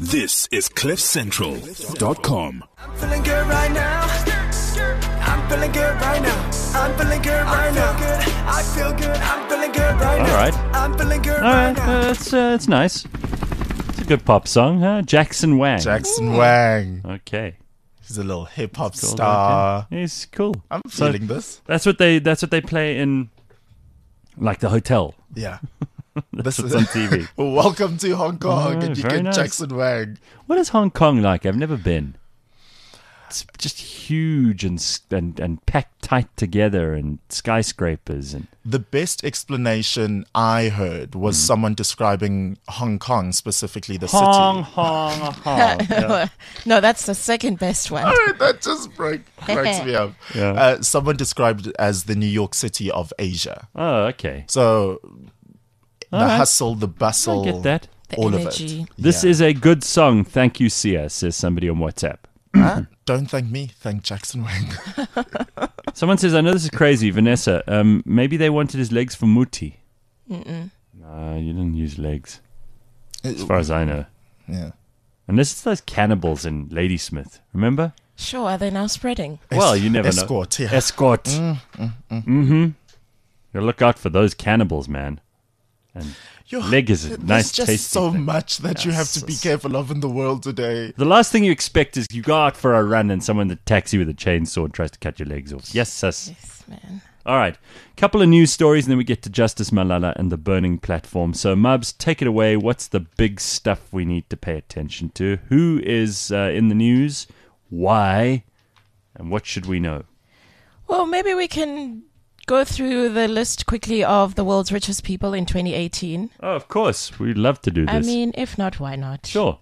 This is CliffCentral.com. I'm feeling good right now. I'm feeling good right now. I'm feeling good right now. I feel good. I'm feeling good right now. All right. I'm feeling good All right right, now. it's nice. It's a good pop song, huh? Jackson Wang. Jackson Wang. Okay. He's a little hip hop Cool, star. okay. He's cool. I'm So feeling this. That's what they play in, like, the hotel. Yeah. That's what's on TV. Welcome to Hong Kong, Oh, and you very get nice. Jackson Wang. What is Hong Kong like? I've never been. It's just huge and packed tight together, and skyscrapers and The best explanation I heard was someone describing Hong Kong, specifically the Hong, city. Hong, Hong. Yeah. No, that's the second best one. That just cracks me up. Yeah. Someone described it as the New York City of Asia. Oh, okay. So the right. hustle, the bustle, I get that. The all energy. of it. This Yeah. is a good song. Thank you, Sia, says somebody on WhatsApp. Don't thank me, thank Jackson Wang. Someone says, I know this is crazy, Vanessa. Maybe they wanted his legs for Muti. No, you didn't use legs, as far as I know. Yeah. Unless it's those cannibals in Ladysmith. Remember? Sure, are they now spreading? Well, you never Escort, know. yeah. Escort. Mm-hmm. You look out for those cannibals, man. And leg is a nice, There's just tasty so thing. much that you have to be careful of in the world today. The last thing you expect is you go out for a run and someone attacks you with a chainsaw and tries to cut your legs off. Yes, sis. Yes, man. All right. Couple of news stories, and then we get to Justice Malala and the burning platform. So, Mubs, take it away. What's the big stuff we need to pay attention to? Who is in the news? Why? And what should we know? Well, maybe we can go through the list quickly of the world's richest people in 2018. Oh, of course. We'd love to do this. I mean, if not, why not? Sure.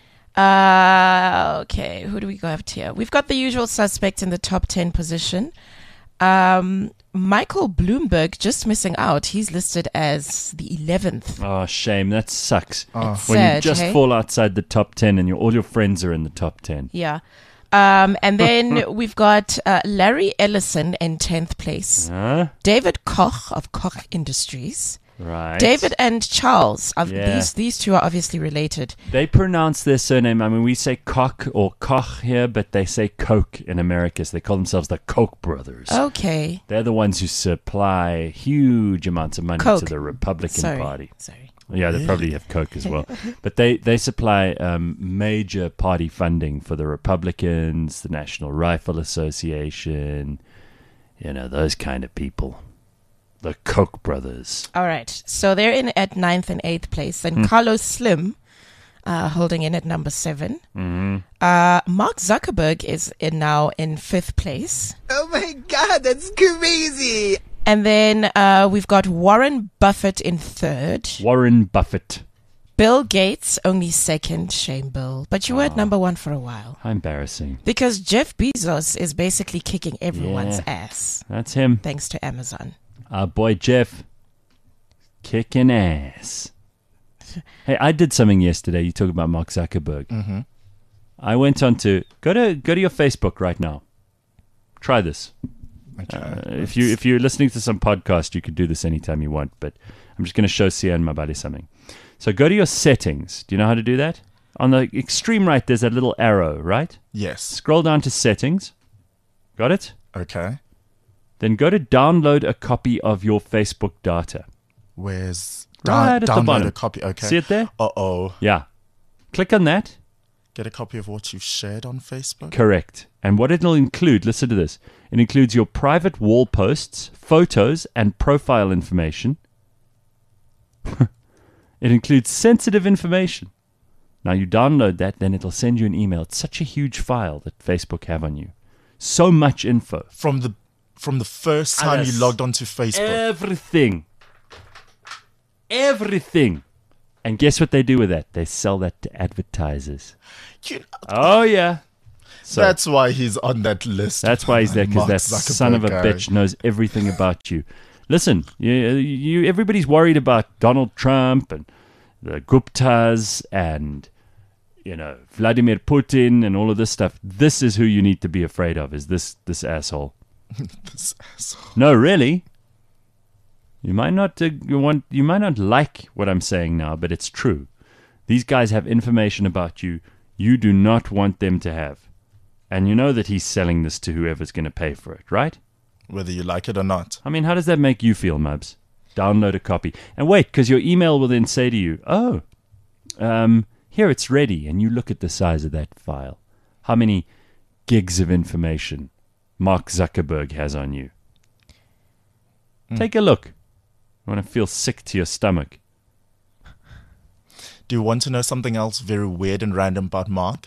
Okay, who do we got here? We've got the usual suspects in the top 10 position. Michael Bloomberg just missing out. He's listed as the 11th. Oh, shame. That sucks. It's When you sad, just hey? fall outside the top 10 and all your friends are in the top 10. Yeah. And then we've got Larry Ellison in 10th place. Huh? David Koch of Koch Industries. Right. David and Charles. Yeah. These two are obviously related. They pronounce their surname. I mean, we say Koch or Koch here, but they say Coke in America. So they call themselves the Koch brothers. Okay. They're the ones who supply huge amounts of money Coke. to the Republican Party. Sorry. Yeah, they probably have Coke as well. But they supply major party funding for the Republicans, the National Rifle Association, those kind of people. The Koch brothers. All right. So they're in at 9th and 8th place. Then Carlos Slim holding in at number 7. Mm-hmm. Mark Zuckerberg is now in 5th place. Oh my God, that's crazy. And then we've got Warren Buffett in 3rd. Warren Buffett. Bill Gates only 2nd. Shame, Bill. But you were at number 1 for a while. How embarrassing. Because Jeff Bezos is basically kicking everyone's Yeah. ass. That's him. Thanks to Amazon. Our boy Jeff. Kicking ass. Hey, I did something yesterday. You talk about Mark Zuckerberg. Mm-hmm. I went on to go to your Facebook right now. Try this. Okay. If you're listening to some podcast, you could do this anytime you want. But I'm just going to show Sia and Mabali something. So go to your settings. Do you know how to do that? On the extreme right, there's a little arrow, right? Yes. Scroll down to settings. Got it? Okay. Then go to download a copy of your Facebook data. Where's Right at the download bottom. a copy? Okay. See it there? Uh-oh. Yeah. Click on that. Get a copy of what you've shared on Facebook? Correct. And what it'll include, listen to this. It includes your private wall posts, photos, and profile information. It includes sensitive information. Now you download that, then it'll send you an email. It's such a huge file that Facebook have on you. So much info. From the first time you logged onto Facebook. Everything. And guess what they do with that? They sell that to advertisers. You- Oh, yeah. So That's why he's on that list. that's why he's there, because Mark that son of a Zuckerberg guy. bitch knows everything about you. Listen, everybody's worried about Donald Trump and the Guptas and, Vladimir Putin and all of this stuff. This is who you need to be afraid of, is this asshole. This asshole. No, really. You might not like what I'm saying now, but it's true. These guys have information about you do not want them to have. And you know that he's selling this to whoever's going to pay for it, right? Whether you like it or not. I mean, how does that make you feel, Mubs? Download a copy. And wait, because your email will then say to you, here it's ready. And you look at the size of that file. How many gigs of information Mark Zuckerberg has on you? Take a look. You want to feel sick to your stomach. Do you want to know something else very weird and random about Mark?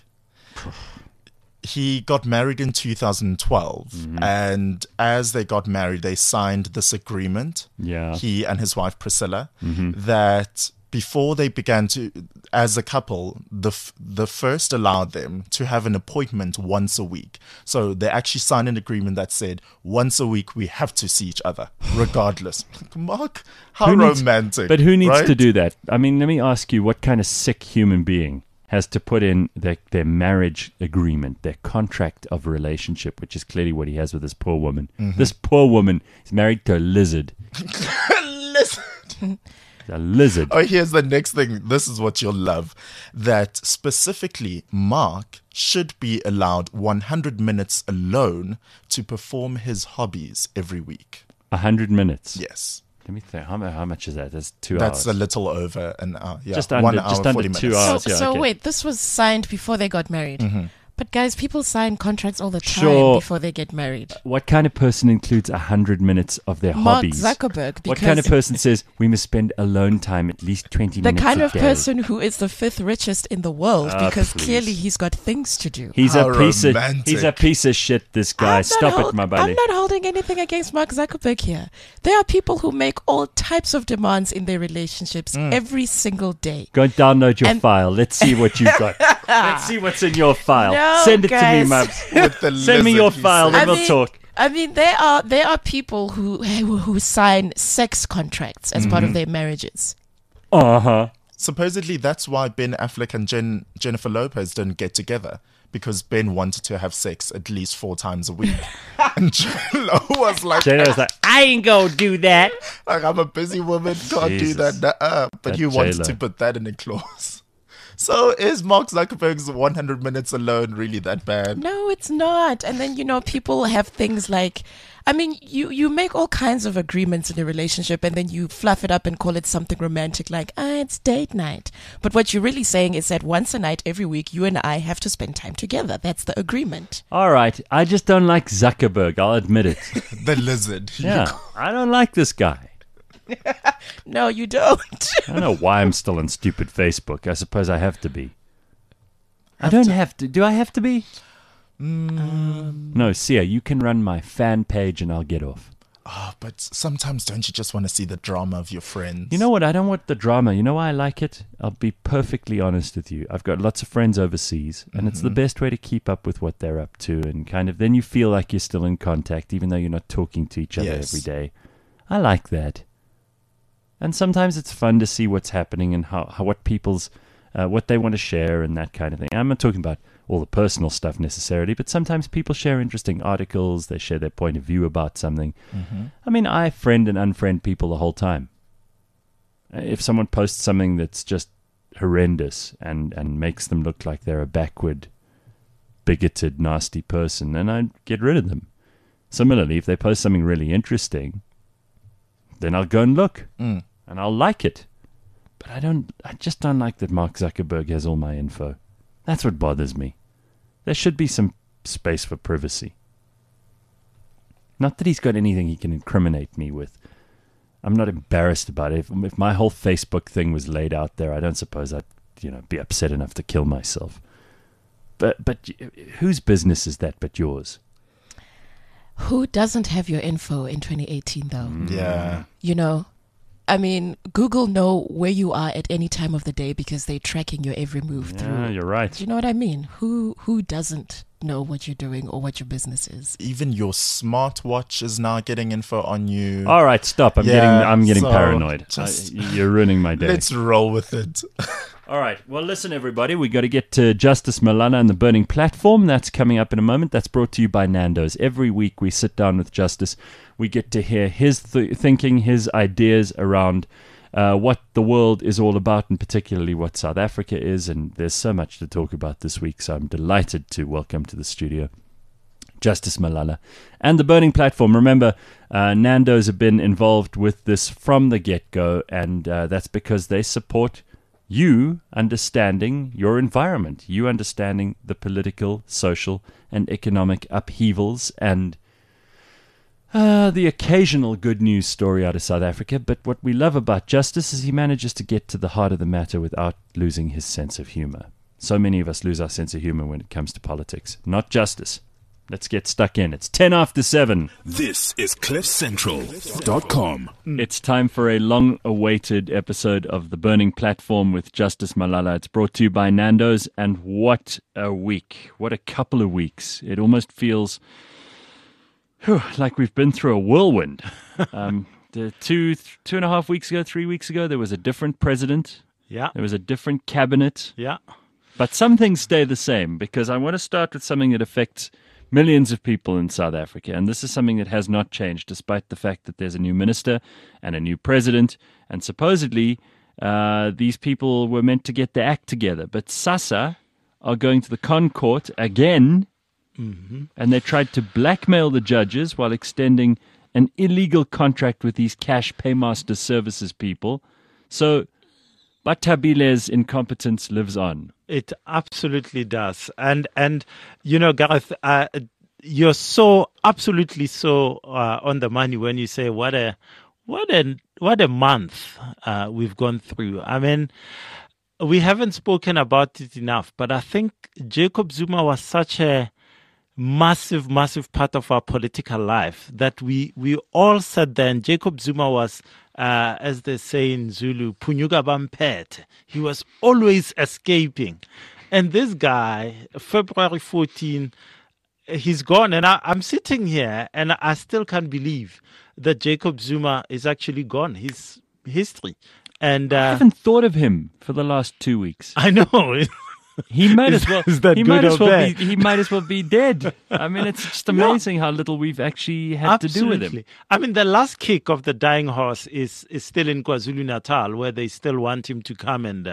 He got married in 2012, and as they got married, they signed this agreement, he and his wife Priscilla, that before they began to, as a couple, the first allowed them to have an appointment once a week. So they actually signed an agreement that said, once a week we have to see each other, regardless. Mark, how romantic. But who needs right? to do that? I mean, let me ask you, what kind of sick human being has to put in their marriage agreement, their contract of relationship, which is clearly what he has with this poor woman. This poor woman is married to a lizard. Lizard. A lizard. Oh, here's the next thing. This is what you'll love. That specifically, Mark should be allowed 100 minutes alone to perform his hobbies every week. 100 minutes? Yes. Let me think. How much is that? That's 2 hours. That's a little over an hour. Yeah, Just 1 under, hour, just under 40 2 minutes. hours. So, yeah, so okay. wait, this was signed before they got married. But guys, people sign contracts all the time Sure. before they get married. What kind of person includes 100 minutes of their Mark hobbies? Zuckerberg. What kind of because person says we must spend alone time at least 20 the minutes kind a of day? person who is the 5th richest in the world because please. clearly he's got things to do. He's How a piece romantic. he's a piece of shit, this guy. Stop it, my I'm buddy. not holding anything against Mark Zuckerberg here. There are people who make all types of demands in their relationships every single day. Go and download your And- file. Let's see what you've got. Let's see what's in your file. No, Send it guys. to me, Mubs. With the Send me lizard, your he file, said. then we'll talk. I mean, there are people who sign sex contracts as part of their marriages. Uh-huh. Supposedly, that's why Ben Affleck and Jennifer Lopez didn't get together. Because Ben wanted to have sex at least 4 times a week. And J-Lo was like, Jada like, I ain't gonna do that. I'm a busy woman, can't Jesus. do that. But That you wanted J-Lo. to put that in a clause. So is Mark Zuckerberg's 100 minutes alone really that bad? No, it's not. And then, people have things like, I mean, you make all kinds of agreements in a relationship and then you fluff it up and call it something romantic like, it's date night. But what you're really saying is that once a night, every week, you and I have to spend time together. That's the agreement. All right. I just don't like Zuckerberg. I'll admit it. The lizard. Yeah. I don't like this guy. No, you don't. I don't know why I'm still on stupid Facebook. I suppose I have to be. I don't have to. Do I have to be? No, Sia, you can run my fan page and I'll get off. Oh, but sometimes don't you just want to see the drama of your friends? You know what? I don't want the drama. You know why I like it? I'll be perfectly honest with you. I've got lots of friends overseas, and it's the best way to keep up with what they're up to, and kind of then you feel like you're still in contact, even though you're not talking to each other Yes. every day. I like that. And sometimes it's fun to see what's happening and how what people's what they want to share and that kind of thing. I'm not talking about all the personal stuff necessarily, but sometimes people share interesting articles. They share their point of view about something. I mean, I friend and unfriend people the whole time. If someone posts something that's just horrendous and makes them look like they're a backward, bigoted, nasty person, then I get rid of them. Similarly, if they post something really interesting, then I'll go and look and I'll like it. But I just don't like that Mark Zuckerberg has all my info. That's what bothers me. There should be some space for privacy. Not that he's got anything he can incriminate me with. I'm not embarrassed about it. If my whole Facebook thing was laid out there, I don't suppose I'd, be upset enough to kill myself. But whose business is that but yours? Who doesn't have your info in 2018, though? Yeah. I mean, Google know where you are at any time of the day because they're tracking your every move Yeah, through. you're right. Do you know what I mean? Who doesn't know what you're doing or what your business is? Even your smartwatch is now getting info on you. All right, stop. I'm Yeah, getting so paranoid. just- You're ruining my day. Let's roll with it. All right. Well, listen, everybody. We got to get to Justice Malala and the Burning Platform. That's coming up in a moment. That's brought to you by Nando's. Every week we sit down with Justice. We get to hear his thinking, his ideas around what the world is all about, and particularly what South Africa is. And there's so much to talk about this week, so I'm delighted to welcome to the studio Justice Malala and the Burning Platform. Remember, Nando's have been involved with this from the get-go, and that's because they support you understanding your environment, you understanding the political, social, and economic upheavals, and the occasional good news story out of South Africa. But what we love about Justice is he manages to get to the heart of the matter without losing his sense of humor. So many of us lose our sense of humor when it comes to politics. Not Justice. Let's get stuck in. It's 10 after 7. This is CliffCentral.com. It's time for a long-awaited episode of The Burning Platform with Justice Malala. It's brought to you by Nando's, and what a week. What a couple of weeks. It almost feels like we've been through a whirlwind. 2.5 weeks ago, 3 weeks ago, there was a different president. Yeah. There was a different cabinet. Yeah. But some things stay the same, because I want to start with something that affects millions of people in South Africa. And this is something that has not changed, despite the fact that there's a new minister and a new president. And supposedly, these people were meant to get their act together. But SASSA are going to the ConCourt again. Mm-hmm. And they tried to blackmail the judges while extending an illegal contract with these cash paymaster services people. So Batabile's incompetence lives on. It absolutely does. And you know, Gareth, you're so absolutely so on the money when you say what a month we've gone through. I mean, we haven't spoken about it enough, but I think Jacob Zuma was such a massive part of our political life that we all sat there, and Jacob Zuma was, as they say in Zulu, Punyuka Bampet. He was always escaping. And this guy, February 14, he's gone. And I'm sitting here and I still can't believe that Jacob Zuma is actually gone. He's history. And I haven't thought of him for the last 2 weeks. I know. He might as well. He might as well be dead. I mean, it's just amazing how little we've actually had to do with him. I mean, the last kick of the dying horse is still in KwaZulu-Natal, where they still want him to come and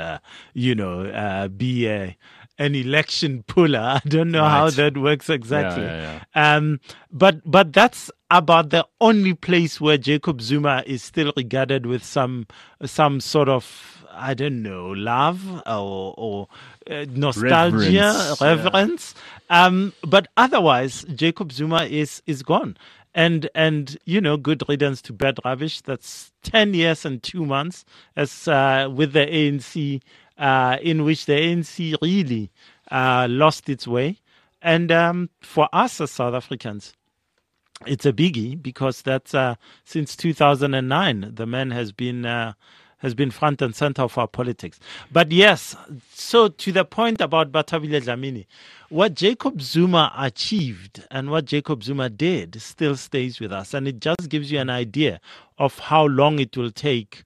be an election puller. I don't know how that works exactly. Yeah. But that's about the only place where Jacob Zuma is still regarded with some sort of, I don't know, love or nostalgia, reverence. Yeah. But otherwise, Jacob Zuma is gone. And you know, good riddance to bad rubbish. That's 10 years and 2 months as with the ANC, in which the ANC really lost its way. And for us as South Africans, it's a biggie, because that's since 2009 the man has been front and center of our politics. But yes, so to the point about Batabile Dlamini, what Jacob Zuma achieved and what Jacob Zuma did still stays with us. And it just gives you an idea of how long it will take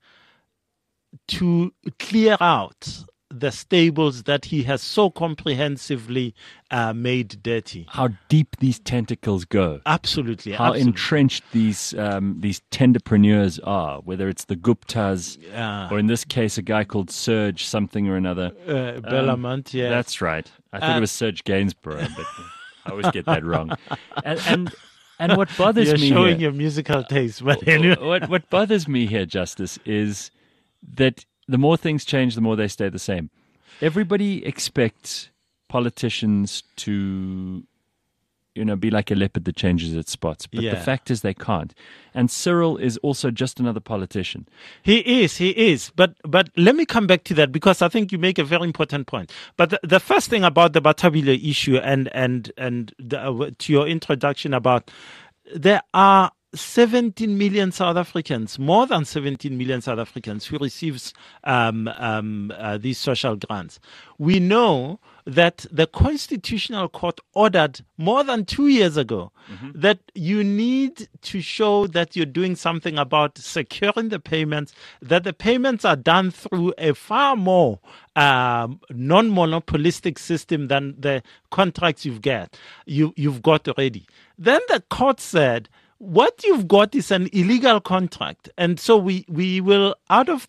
to clear out the stables that he has so comprehensively made dirty. How deep these tentacles go. Absolutely. How entrenched these tenderpreneurs are, whether it's the Guptas or in this case a guy called Serge something or another. Bellamont, yeah. That's right. I thought it was Serge Gainsborough, but I always get that wrong. And what bothers me You're showing here, your musical taste, but anyway. What bothers me here, Justice, is that the more things change, the more they stay the same. Everybody expects politicians to, be like a leopard that changes its spots. But the fact is they can't. And Cyril is also just another politician. He is. But let me come back to that, because I think you make a very important point. But the first thing about the Batabile issue and to your introduction about, there are 17 million South Africans, more than 17 million South Africans who receives these social grants. We know that the Constitutional Court ordered more than 2 years ago that you need to show that you're doing something about securing the payments, that the payments are done through a far more non-monopolistic system than the contracts you've got already. Then the court said, what you've got is an illegal contract. And so we will, out of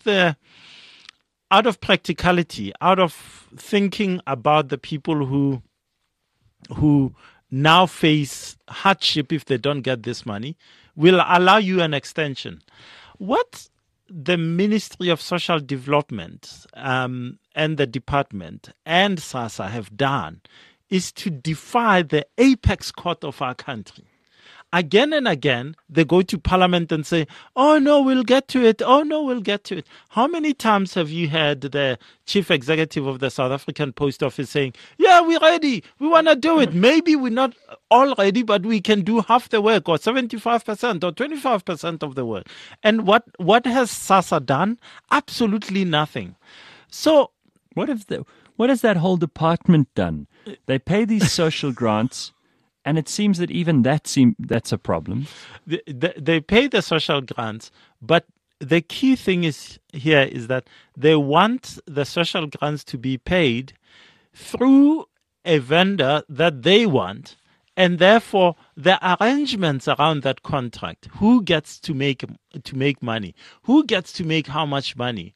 practicality, out of thinking about the people who now face hardship if they don't get this money, will allow you an extension. What the Ministry of Social Development and the department and SASSA have done is to defy the apex court of our country. Again and again, they go to Parliament and say, oh, no, we'll get to it. Oh, no, we'll get to it. How many times have you heard the chief executive of the South African Post Office saying, yeah, we're ready. We want to do it. Maybe we're not all ready, but we can do half the work or 75% or 25% of the work. And what has SASSA done? Absolutely nothing. So what has that whole department done? They pay these social grants. And it seems that even that's a problem. They pay the social grants, but the key thing is that they want the social grants to be paid through a vendor that they want, and therefore the arrangements around that contract, who gets to make money, who gets to make how much money,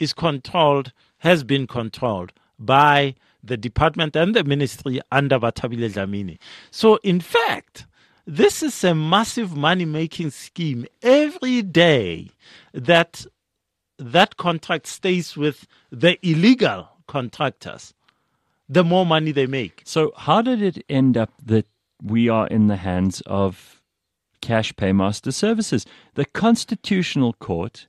has been controlled by the department and the ministry under Bathabile Dlamini. So, in fact, this is a massive money-making scheme. Every day that contract stays with the illegal contractors, the more money they make. So how did it end up that we are in the hands of Cash Paymaster Services? The Constitutional Court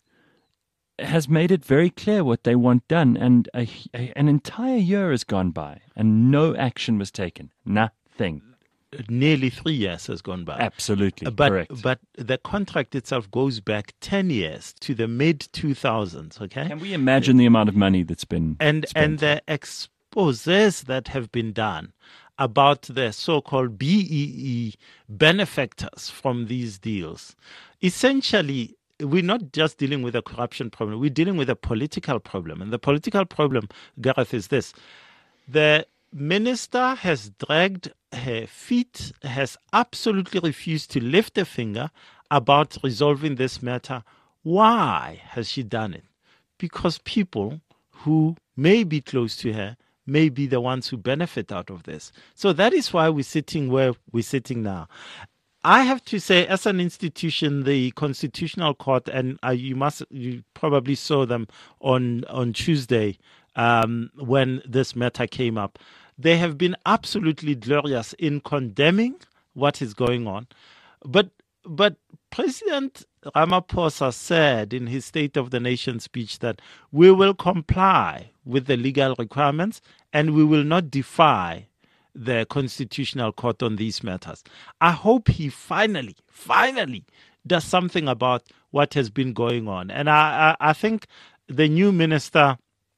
has made it very clear what they want done, and an entire year has gone by and no action was taken. Nothing. Nearly 3 years has gone by. Absolutely, correct. But the contract itself goes back 10 years to the mid-2000s, okay? Can we imagine the amount of money that's been spent? And the exposés that have been done about the so-called BEE benefactors from these deals. Essentially, we're not just dealing with a corruption problem, we're dealing with a political problem. And the political problem, Gareth, is this. The minister has dragged her feet, has absolutely refused to lift a finger about resolving this matter. Why has she done it? Because people who may be close to her may be the ones who benefit out of this. So that is why we're sitting where we're sitting now. I have to say, as an institution, the Constitutional Court, and you probably saw them on Tuesday when this matter came up, they have been absolutely glorious in condemning what is going on. But President Ramaphosa said in his State of the Nation speech that we will comply with the legal requirements and we will not defy the Constitutional Court on these matters. I hope he finally does something about what has been going on. And I think the new minister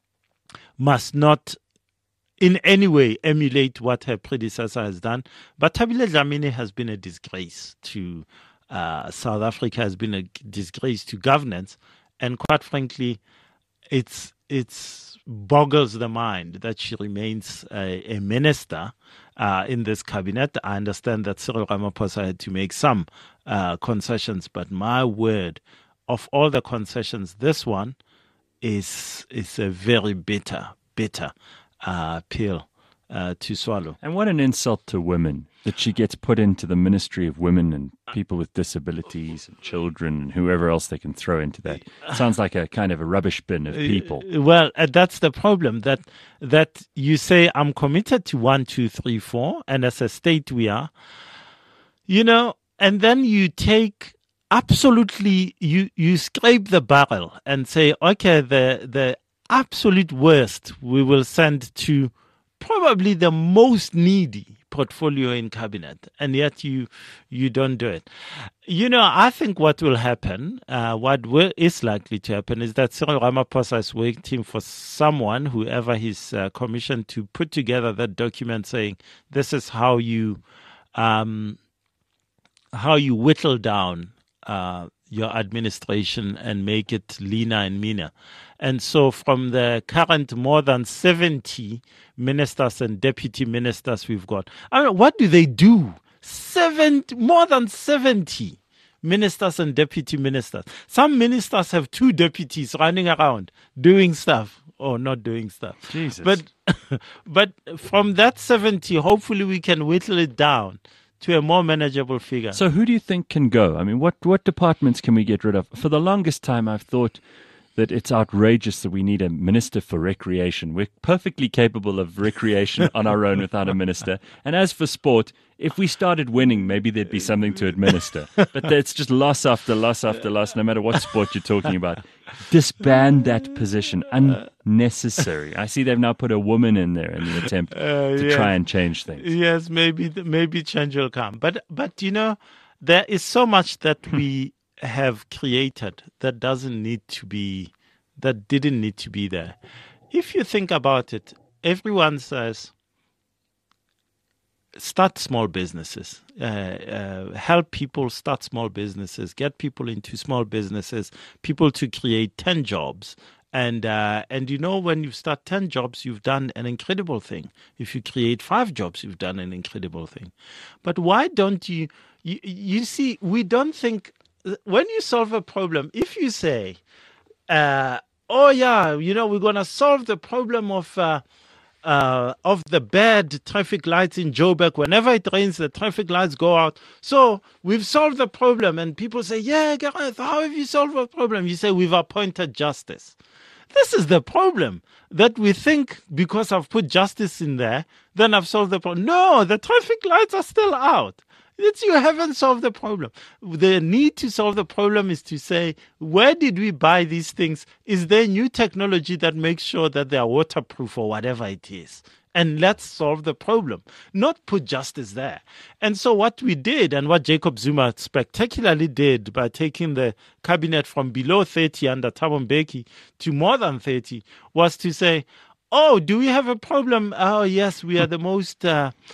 must not in any way emulate what her predecessor has done. But Bathabile Dlamini has been a disgrace to South Africa, has been a disgrace to governance. And quite frankly, it's boggles the mind that she remains a minister in this cabinet. I understand that Cyril Ramaphosa had to make some concessions, but my word, of all the concessions, this one is a very bitter pill to swallow. And what an insult to women that she gets put into the Ministry of Women and people with disabilities and children and whoever else they can throw into that. Sounds like a kind of a rubbish bin of people. Well, that's the problem, that you say, I'm committed to 1, 2, 3, 4, and as a state we are, and then you take absolutely, you scrape the barrel and say, okay, the absolute worst we will send to probably the most needy portfolio in cabinet, and yet you don't do it. I think what will happen, is likely to happen, is that Cyril Ramaphosa is waiting for someone, whoever he's commissioned, to put together that document saying this is how you whittle down your administration and make it leaner and meaner. And so from the current more than 70 ministers and deputy ministers we've got, what do they do? More than 70. ministers and deputy ministers. Some ministers have 2 deputies running around doing stuff or not doing stuff. Jesus. But from that 70, hopefully we can whittle it down to a more manageable figure. So who do you think can go? I mean, what departments can we get rid of? For the longest time, I've thought that it's outrageous that we need a minister for recreation. We're perfectly capable of recreation on our own without a minister. And as for sport, if we started winning, maybe there'd be something to administer. But it's just loss after loss after loss, no matter what sport you're talking about. Disband that position. Unnecessary. I see they've now put a woman in there in the attempt to try and change things. Yes, maybe change will come. But there is so much that we have created that didn't need to be there. If you think about it, everyone says start small businesses, help people start small businesses, get people into small businesses, people to create 10 jobs. And when you start 10 jobs, you've done an incredible thing. If you create 5 jobs, you've done an incredible thing. But why don't you see, we don't think, when you solve a problem, if you say, we're going to solve the problem of the bad traffic lights in Joburg. Whenever it rains, the traffic lights go out. So we've solved the problem. And people say, yeah, Gareth, how have you solved the problem? You say, we've appointed justice. This is the problem, that we think because I've put justice in there, then I've solved the problem. No, the traffic lights are still out. You haven't solved the problem. The need to solve the problem is to say, where did we buy these things? Is there new technology that makes sure that they are waterproof or whatever it is? And let's solve the problem, not put justice there. And so what we did, and what Jacob Zuma spectacularly did by taking the cabinet from below 30 under Thabo Mbeki to more than 30, was to say, do we have a problem? Oh, yes, we are the most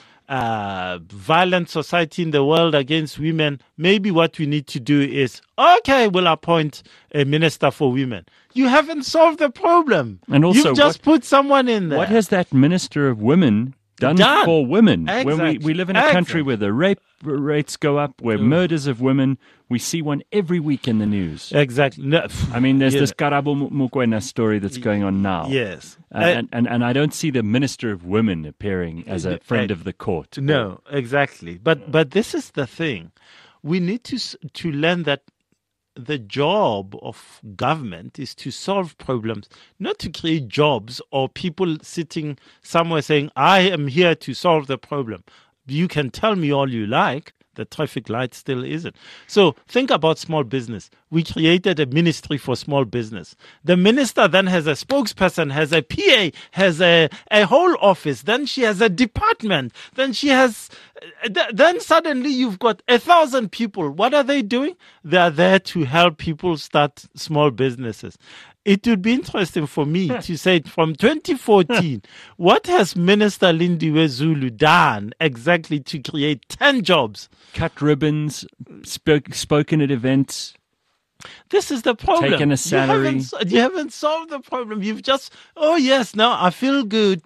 violent society in the world against women. Maybe what we need to do is, we'll appoint a minister for women. You haven't solved the problem. And also, you've just put someone in there. What has that minister of women done for women? Exactly. When we live in a country where the rape rates go up, where murders of women, we see one every week in the news. Exactly. No, I mean, there's this Karabo Mokoena story that's going on now. Yes. And I don't see the Minister of Women appearing as a friend of the court. No, exactly. But this is the thing. We need to learn that the job of government is to solve problems, not to create jobs or people sitting somewhere saying, I am here to solve the problem. You can tell me all you like. The traffic light still isn't. So think about small business. We created a ministry for small business. The minister then has a spokesperson, has a PA, has a whole office. Then she has a department. Then she has. Then suddenly you've got 1,000 people. What are they doing? They are there to help people start small businesses. It would be interesting for me to say from 2014, what has Minister Lindiwe Zulu done exactly to create 10 jobs? Cut ribbons, spoken at events. This is the problem. Taken a salary. You haven't solved the problem. You've just, now I feel good.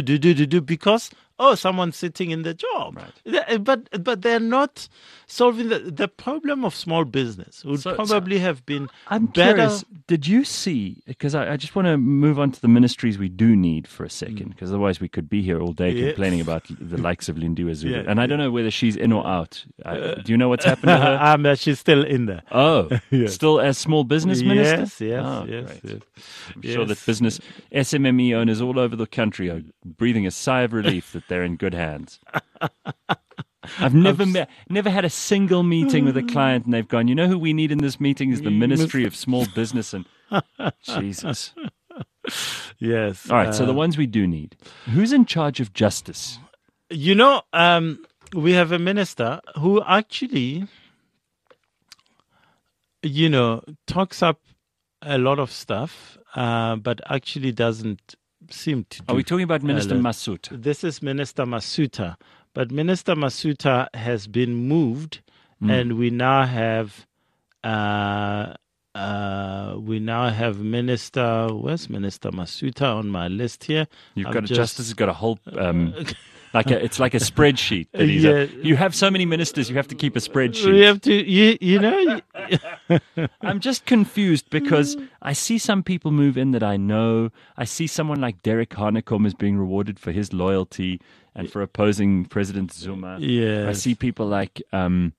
Because someone's sitting in the job. Right. But they're not solving the problem of small business. Would probably have been I'm better. Curious, did you see, because I just want to move on to the ministries we do need for a second, because otherwise we could be here all day complaining about the likes of Lindiwe Zulu. And I don't know whether she's in or out. Do you know what's happened to her? She's still in there. Oh, yes. Still as small business minister? Yes. I'm sure that business SMME owners all over the country are breathing a sigh of relief that they're in good hands. I've never had a single meeting with a client and they've gone, you know who we need in this meeting is the Ministry of Small Business and Jesus. Yes. All right, so the ones we do need. Who's in charge of justice? We have a minister who actually, talks up a lot of stuff, but actually doesn't seem to do. Are we talking about Minister Masuta? This is Minister Masuta. But Minister Masuta has been moved, and we now have Minister. Where's Minister Masuta on my list here? Justice has got a whole It's like a spreadsheet. That you have so many ministers, you have to keep a spreadsheet. You have to, you know. I'm just confused because I see some people move in that I know. I see someone like Derek Hanekom is being rewarded for his loyalty and for opposing President Zuma. Yes. I see people like Gugile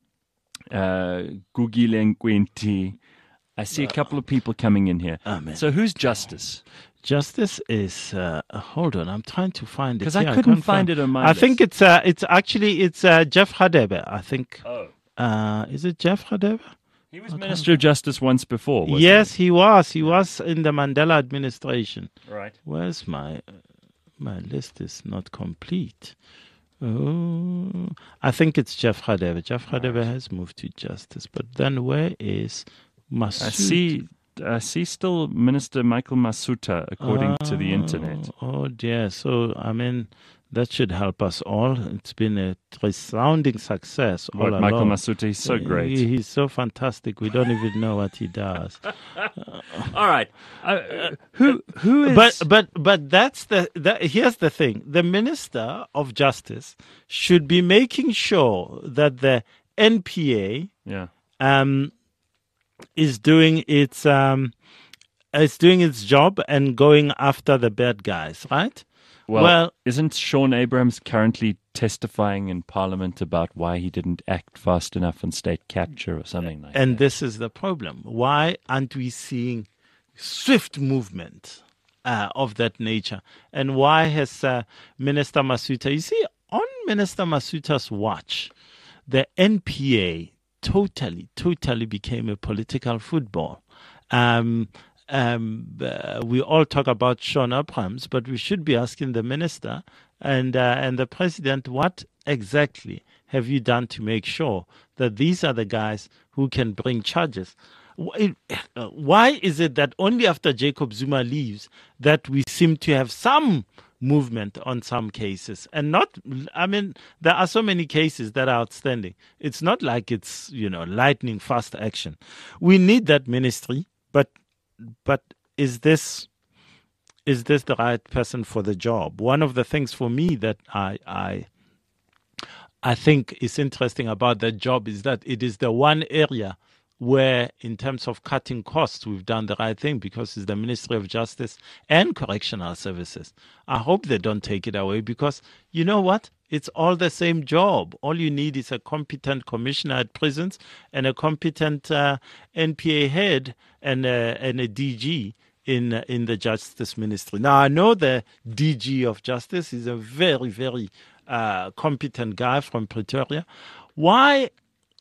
Nkwinti. I see a couple of people coming in here. Amen. So who's Justice? Justice is hold on, I'm trying to find it Because here. I couldn't find it on my list. think it's actually Jeff Radebe, I think. Is it Jeff Radebe? He was Minister of Justice once before, wasn't Yes, he was. He was in the Mandela administration. he? Right. Where's my list is not complete. Oh, I think it's Jeff Radebe. Jeff Radebe has moved to Justice, but then where is Masood? I see still Minister Michael Masuta, according to the internet. Oh dear. So, I mean, that should help us all. It's been a resounding success all along. Michael Masuta, he's so great. He's so fantastic. We don't even know what he does. All right. Who is... But that's here's the thing. The Minister of Justice should be making sure that the NPA is doing its job and going after the bad guys, right? Well, isn't Sean Abrahams currently testifying in Parliament about why he didn't act fast enough on state capture or something like that? And this is the problem. Why aren't we seeing swift movement of that nature? And why has Minister Masuta... You see, on Minister Masuta's watch, the NPA totally became a political football. We all talk about Sean Abrahams, but we should be asking the minister and the president, what exactly have you done to make sure that these are the guys who can bring charges? Why is it that only after Jacob Zuma leaves that we seem to have some movement on some cases, and not, I mean, there are so many cases that are outstanding. It's not like it's, lightning fast action. We need that ministry, but is this the right person for the job? One of the things for me that I think is interesting about that job is that it is the one area where, in terms of cutting costs, we've done the right thing, because it's the Ministry of Justice and Correctional Services. I hope they don't take it away, because you know what? It's all the same job. All you need is a competent commissioner at prisons and a competent NPA head and a DG in the Justice Ministry. Now, I know the DG of Justice is a very, very competent guy from Pretoria. Why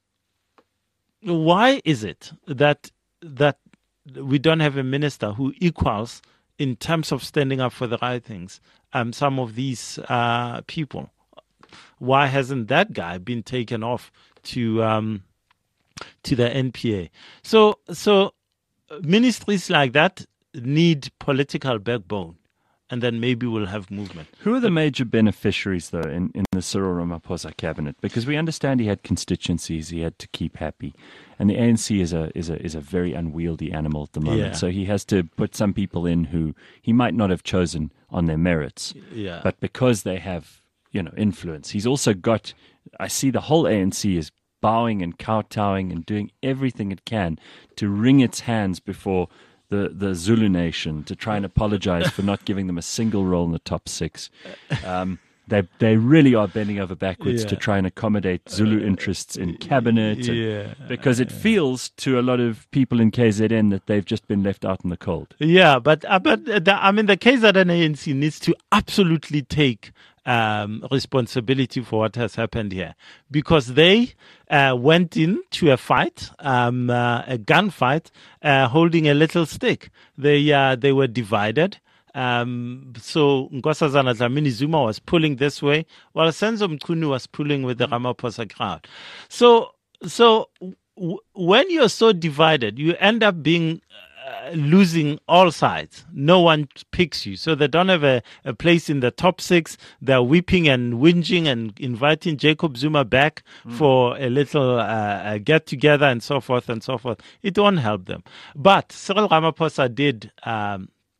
is it that we don't have a minister who equals, in terms of standing up for the right things, some of these people? Why hasn't that guy been taken off to the NPA? So ministries like that need political backbone, and then maybe we'll have movement. Who are the major beneficiaries, though, in the Cyril Ramaphosa cabinet? Because we understand he had constituencies he had to keep happy, and the ANC is a very unwieldy animal at the moment. Yeah. So he has to put some people in who he might not have chosen on their merits, but because they have influence. He's also got. I see the whole ANC is bowing and kowtowing and doing everything it can to wring its hands before the Zulu nation to try and apologize for not giving them a single role in the top six. They really are bending over backwards to try and accommodate Zulu interests in cabinet, because it feels to a lot of people in KZN that they've just been left out in the cold. Yeah, but the KZN ANC needs to absolutely take responsibility for what has happened here, because they went into a fight, a gunfight, holding a little stick. They were divided. So Nkosazana Dlamini Zuma was pulling this way, while Senzo Mchunu was pulling with the Ramaphosa crowd. So when you're so divided, you end up being losing all sides. No one picks you. So they don't have a place in the top six. They're weeping and whinging and inviting Jacob Zuma back for a little get together and so forth and so forth. It won't help them. But Cyril Ramaphosa did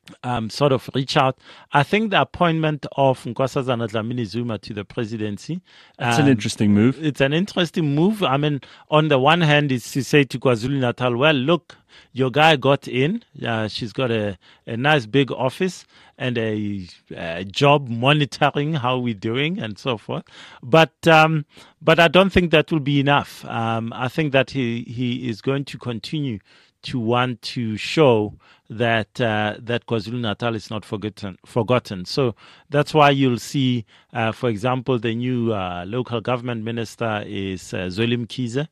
sort of reach out. I think the appointment of Nkosazana Dlamini Zuma to the presidency. That's an interesting move. It's an interesting move. I mean, on the one hand, it's to say to KwaZulu-Natal, well, look, your guy got in. She's got a nice big office and a job monitoring how we're doing and so forth. But I don't think that will be enough. I think that he is going to continue to want to show that KwaZulu-Natal is not forgotten. So that's why you'll see, for example, the new local government minister is Zweli Mkhize.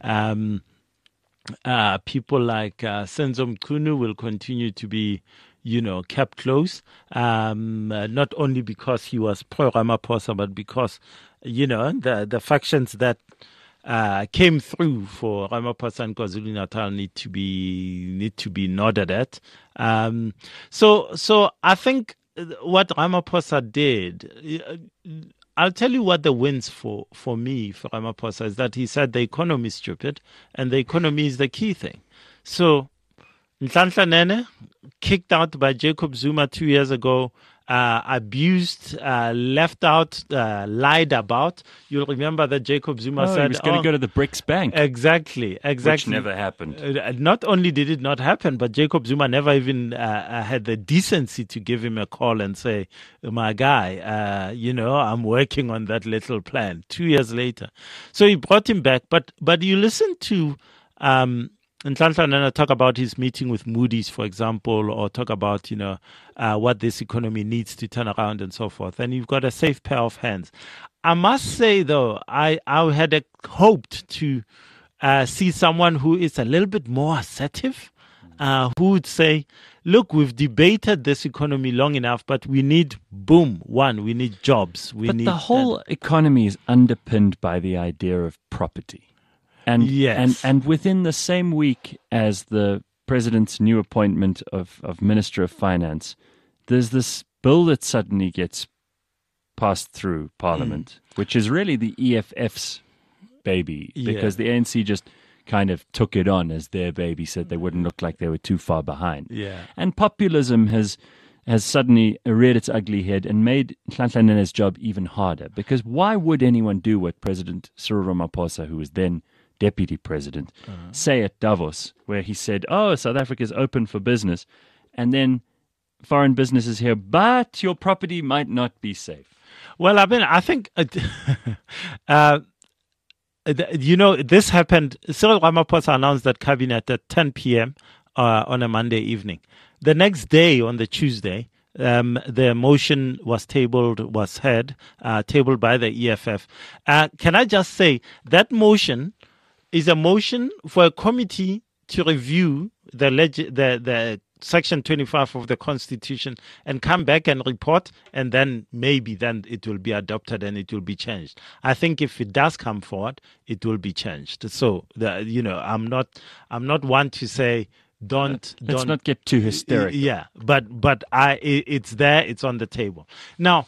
People like Senzo Mchunu will continue to be, kept close, not only because he was pro-Ramaphosa, but because, the factions that came through for Ramaphosa and KwaZulu-Natal need to be nodded at. So I think what Ramaphosa did, I'll tell you what the wins for me, for Ramaphosa, is that he said the economy is stupid and the economy is the key thing. So Nhlanhla Nene, kicked out by Jacob Zuma 2 years ago, abused, left out, lied about. You'll remember that Jacob Zuma said he was going to go to the BRICS Bank. Exactly. Which never happened. Not only did it not happen, but Jacob Zuma never even had the decency to give him a call and say, my guy, I'm working on that little plan 2 years later. So he brought him back. But you listen to Nhlanhla Nene talk about his meeting with Moody's, for example, or talk about, what this economy needs to turn around and so forth. And you've got a safe pair of hands. I must say, though, I had hoped to see someone who is a little bit more assertive, who would say, look, we've debated this economy long enough, but we need, we need jobs. But the whole economy is underpinned by the idea of property. And, yes. and within the same week as the president's new appointment of Minister of Finance, there's this bill that suddenly gets passed through Parliament, which is really the EFF's baby, because the ANC just kind of took it on as their baby, said they wouldn't look like they were too far behind. Yeah. And populism has suddenly reared its ugly head and made Nhlanhla Nene's job even harder, because why would anyone do what President Cyril Ramaphosa, who was then deputy president, say at Davos, where he said, South Africa is open for business, and then foreign businesses here, but your property might not be safe. Well, I mean, I think, this happened. Cyril Ramaphosa announced that cabinet at 10 p.m. On a Monday evening. The next day, on the Tuesday, the motion was tabled by the EFF. Can I just say that motion is a motion for a committee to review the Section 25 of the Constitution and come back and report, and then maybe it will be adopted and it will be changed. I think if it does come forward, it will be changed. So I'm not one to say let's not get too hysterical. Yeah, but it's there, it's on the table. Now,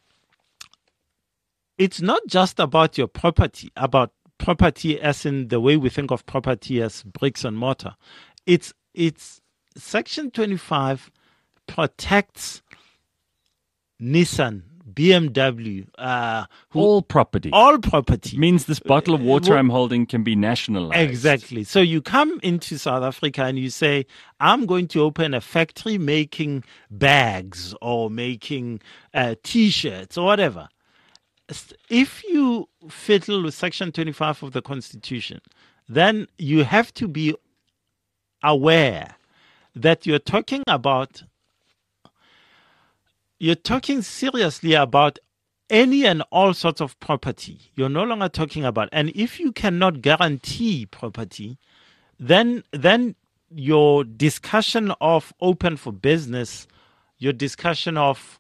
it's not just about your property, as in the way we think of property as bricks and mortar. It's Section 25 protects Nissan, BMW, all property. All property. Means this bottle of water I'm holding can be nationalized. Exactly. So you come into South Africa and you say, I'm going to open a factory making bags or making T-shirts or whatever. If you fiddle with Section 25 of the Constitution, then you have to be aware that you're talking seriously about any and all sorts of property. You're no longer talking about, and if you cannot guarantee property, then your discussion of open for business, your discussion of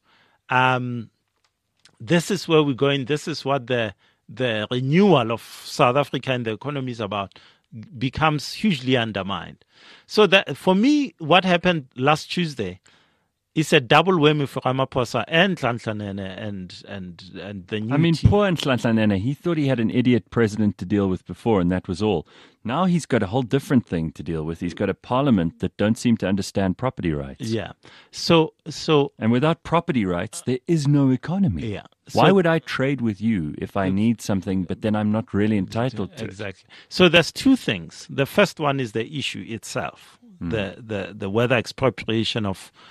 this is where we're going, this is what the renewal of South Africa and the economy is about, becomes hugely undermined. So that for me, what happened last Tuesday it's a double whammy for Ramaphosa and Nhlanhla Nene and the new team. Poor Nhlanhla Nene, he thought he had an idiot president to deal with before, and that was all. Now he's got a whole different thing to deal with. He's got a parliament that don't seem to understand property rights. Yeah. So and without property rights, there is no economy. Yeah. Why would I trade with you if I need something, but then I'm not really entitled to it? Exactly. So there's two things. The first one is the issue itself, the whether expropriation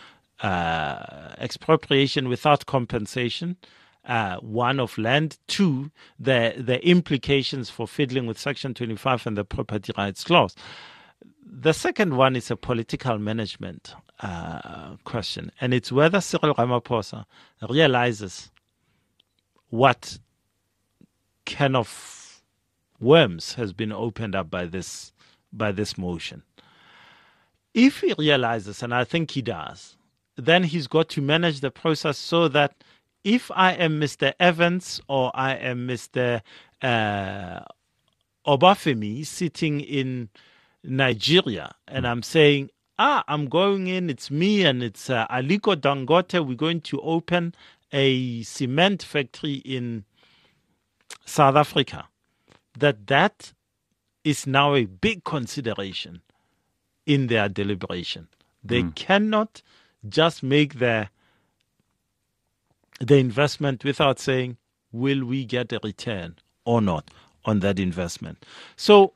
without compensation, one of land, two, the implications for fiddling with Section 25 and the property rights clause. The second one is a political management question, and it's whether Cyril Ramaphosa realizes what can of worms has been opened up by this motion. If he realizes, and I think he does, then he's got to manage the process so that if I am Mr. Evans or I am Mr. Obafemi sitting in Nigeria and I'm saying, I'm going in, it's me and it's Aliko Dangote, we're going to open a cement factory in South Africa, that is now a big consideration in their deliberation. They cannot just make the investment without saying, will we get a return or not on that investment? So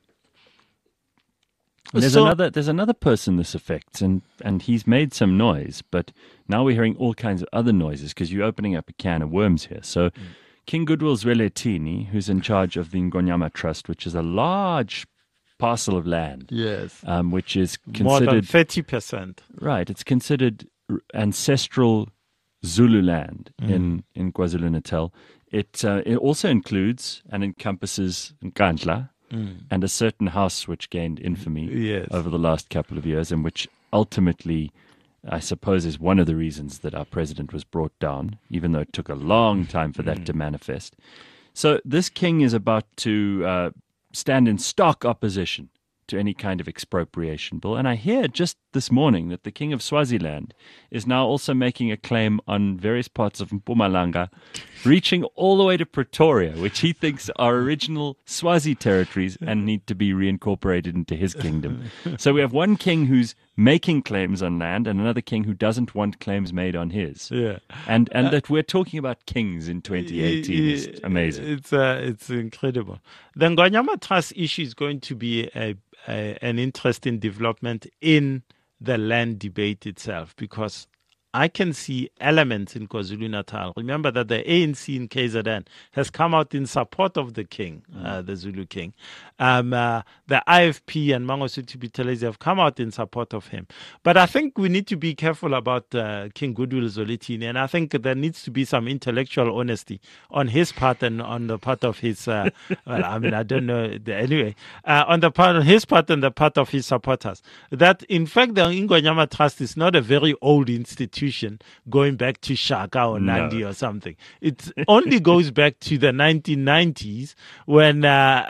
there's another person this affects, and he's made some noise, but now we're hearing all kinds of other noises because you're opening up a can of worms here. So King Goodwill Zwelithini, who's in charge of the Ngonyama Trust, which is a large parcel of land, yes, which is considered more than 30%. Right, it's considered ancestral Zulu land in KwaZulu-Natal. It also includes and encompasses Nkandla and a certain house which gained infamy over the last couple of years, and which ultimately, I suppose, is one of the reasons that our president was brought down, even though it took a long time for that to manifest. So this king is about to stand in stark opposition to any kind of expropriation bill. And I hear just this morning that the King of Swaziland is now also making a claim on various parts of Mpumalanga, reaching all the way to Pretoria, which he thinks are original Swazi territories and need to be reincorporated into his kingdom. So we have one king who's making claims on land and another king who doesn't want claims made on his. Yeah. And that we're talking about kings in 2018 is amazing. It's incredible. The Ngonyama Trust issue is going to be an interesting development in the land debate itself, because I can see elements in KwaZulu-Natal. Remember that the ANC in KZN has come out in support of the king, the Zulu king. The IFP and Mangosuthu Buthelezi have come out in support of him. But I think we need to be careful about King Goodwill Zwelithini, and I think there needs to be some intellectual honesty on his part and on the part of his, I don't know, anyway, on the part of his part and the part of his supporters. That, in fact, the Ngonyama Trust is not a very old institution going back to Shaka or Nandi or something. It only goes back to the 1990s when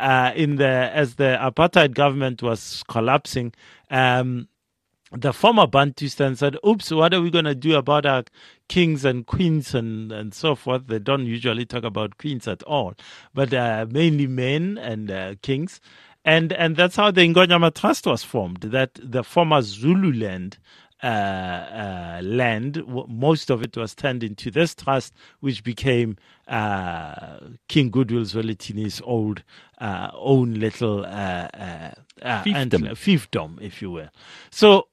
as the apartheid government was collapsing, the former Bantustan said, oops, what are we going to do about our kings and queens and so forth? They don't usually talk about queens at all, but mainly men and kings. And that's how the Ngonyama Trust was formed, that the former Zululand land, most of it was turned into this trust, which became King Goodwill Zwelithini's own little fiefdom, if you will. So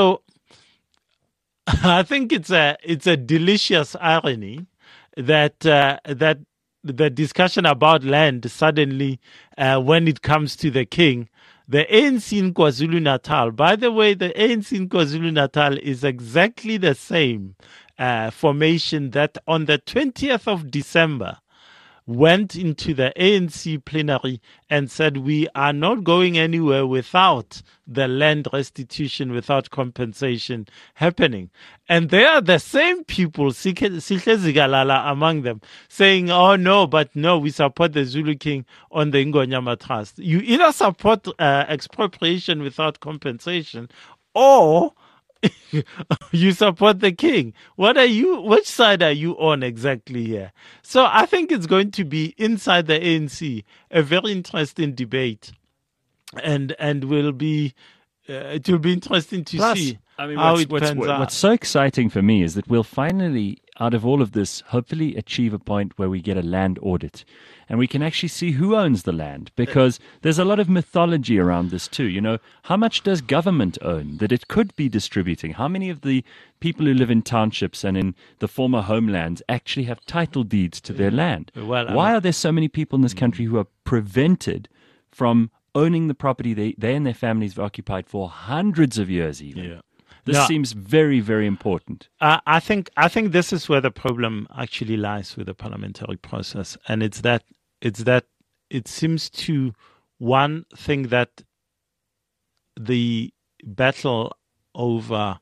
I think it's a delicious irony that the discussion about land suddenly, when it comes to the king, the ANC in KwaZulu-Natal, by the way, the ANC in KwaZulu-Natal is exactly the same formation that on the 20th of December went into the ANC plenary and said, we are not going anywhere without the land restitution, without compensation happening. And they are the same people, Sihle Zikalala among them, saying, oh no, we support the Zulu king on the Ngonyama Trust. You either support expropriation without compensation, or you support the king. Which side are you on exactly here? So I think it's going to be inside the ANC a very interesting debate, and it will be interesting to see how it pans out. What's so exciting for me is that we'll finally, out of all of this, hopefully achieve a point where we get a land audit. And we can actually see who owns the land, because there's a lot of mythology around this too. You know, how much does government own that it could be distributing? How many of the people who live in townships and in the former homelands actually have title deeds to their land? Why are there so many people in this country who are prevented from owning the property they and their families have occupied for hundreds of years even? Yeah. This seems very, very important. I think this is where the problem actually lies with the parliamentary process, and it's that it seems to one thing that the battle over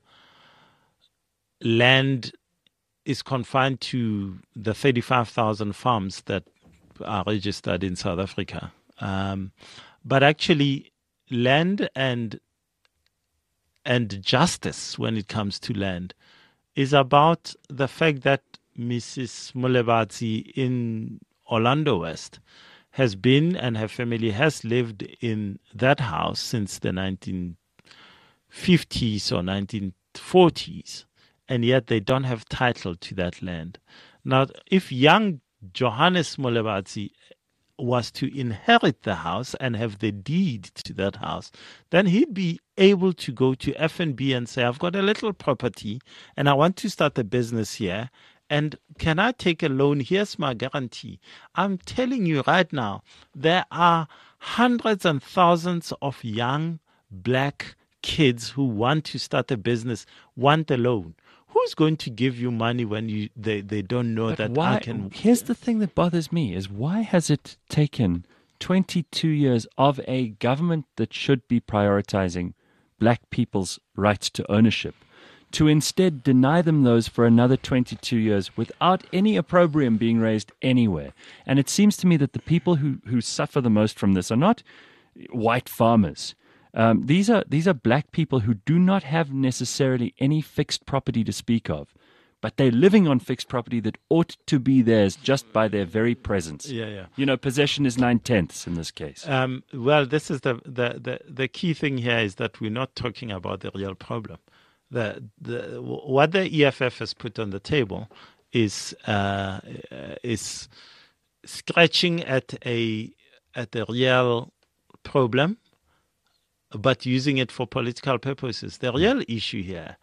land is confined to the 35,000 farms that are registered in South Africa, but actually land and justice when it comes to land is about the fact that Mrs. Molebatsi in Orlando West has been, and her family has lived in that house since the 1950s or 1940s, and yet they don't have title to that land. Now, if young Johannes Molebatsi was to inherit the house and have the deed to that house, then he'd be able to go to FNB and say, I've got a little property and I want to start a business here. And can I take a loan? Here's my guarantee. I'm telling you right now, there are hundreds and thousands of young black kids who want to start a business, want a loan. Who's going to give you money when they don't know that I can? Here's the thing that bothers me is, why has it taken 22 years of a government that should be prioritizing black people's rights to ownership to instead deny them those for another 22 years without any opprobrium being raised anywhere? And it seems to me that the people who suffer the most from this are not white farmers. These are black people who do not have necessarily any fixed property to speak of, but they're living on fixed property that ought to be theirs just by their very presence. Yeah. You know, possession is 9/10 in this case. Well, this is the key thing here is that we're not talking about the real problem. What the EFF has put on the table is scratching at a real problem, but using it for political purposes. The real issue here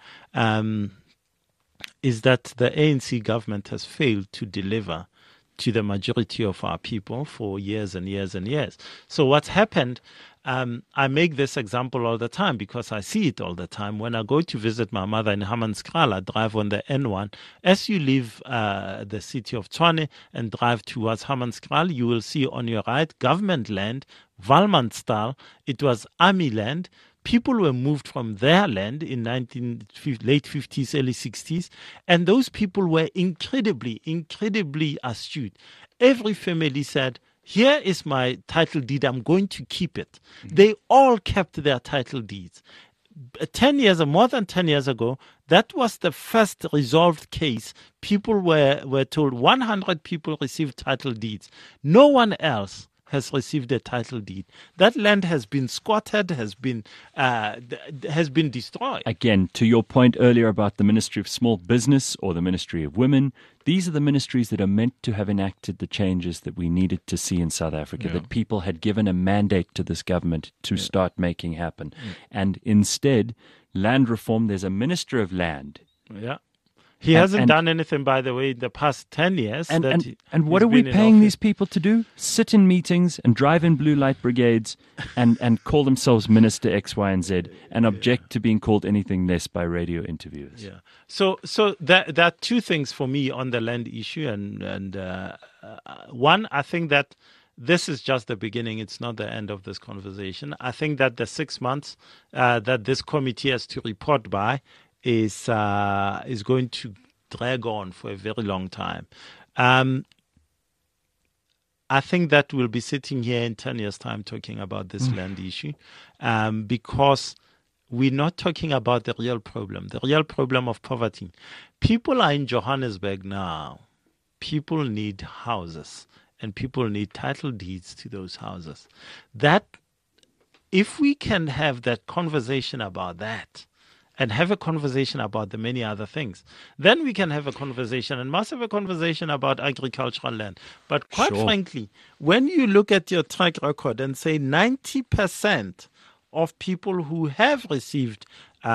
is that the ANC government has failed to deliver to the majority of our people for years and years and years. So what's happened, I make this example all the time because I see it all the time. When I go to visit my mother in Hammanskraal, I drive on the N1. As you leave the city of Tshwane and drive towards Hammanskraal, you will see on your right government land, Walmanstal. It was army land. People were moved from their land in late 50s, early 60s, and those people were incredibly astute. Every family said, here is my title deed, I'm going to keep it. They all kept their title deeds. 10 years or more than 10 years ago, that was the first resolved case. People were told 100 people received title deeds. No one else has received a title deed. That land has been squatted, has been destroyed. Again, to your point earlier about the Ministry of Small Business or the Ministry of Women, these are the ministries that are meant to have enacted the changes that we needed to see in South Africa, that people had given a mandate to this government to start making happen. And instead, land reform, there's a Minister of Land. Yeah. He hasn't done anything, by the way, in the past 10 years. And what are we paying these people to do? Sit in meetings and drive in blue light brigades and call themselves Minister X, Y, and Z and object to being called anything less by radio interviewers. Yeah. So there are two things for me on the land issue. And one, I think that this is just the beginning. It's not the end of this conversation. I think that the 6 months that this committee has to report by is going to drag on for a very long time. I think that we'll be sitting here in 10 years' time talking about this land issue because we're not talking about the real problem of poverty. People are in Johannesburg now. People need houses, and people need title deeds to those houses. That, if we can have that conversation about that, and have a conversation about the many other things, then we can have a conversation and must have a conversation about agricultural land. But quite frankly, when you look at your track record and say 90% of people who have received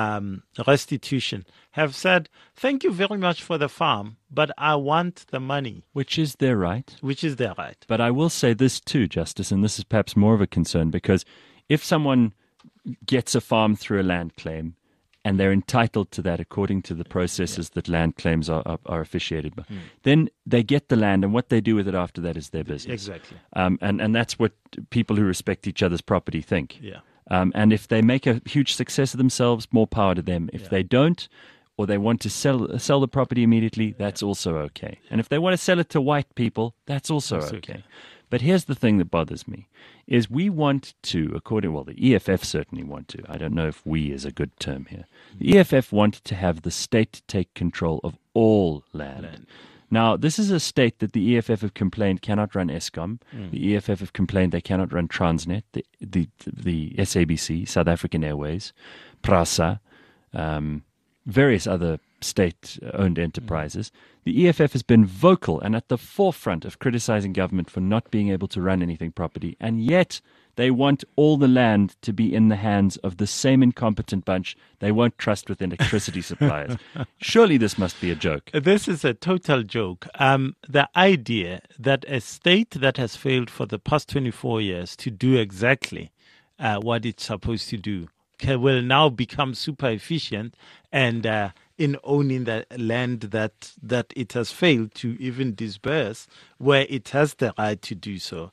restitution have said, thank you very much for the farm, but I want the money. Which is their right. But I will say this too, Justice, and this is perhaps more of a concern, because if someone gets a farm through a land claim, and they're entitled to that according to the processes that land claims are officiated by, then they get the land, and what they do with it after that is their business. Exactly. And that's what people who respect each other's property think. Yeah. And if they make a huge success of themselves, more power to them. If they don't, or they want to sell the property immediately, that's also okay. And if they want to sell it to white people, that's also okay. But here's the thing that bothers me, is we want to, the EFF certainly want to, I don't know if we is a good term here, the EFF want to have the state take control of all land. Now, this is a state that the EFF have complained cannot run Eskom. The EFF have complained they cannot run Transnet, the SABC, South African Airways, PRASA, various other state-owned enterprises. The EFF has been vocal and at the forefront of criticizing government for not being able to run anything properly, and yet they want all the land to be in the hands of the same incompetent bunch they won't trust with electricity suppliers. Surely this must be a joke. This is a total joke. The idea that a state that has failed for the past 24 years to do exactly what it's supposed to do will now become super efficient and in owning the land that it has failed to even disburse, where it has the right to do so,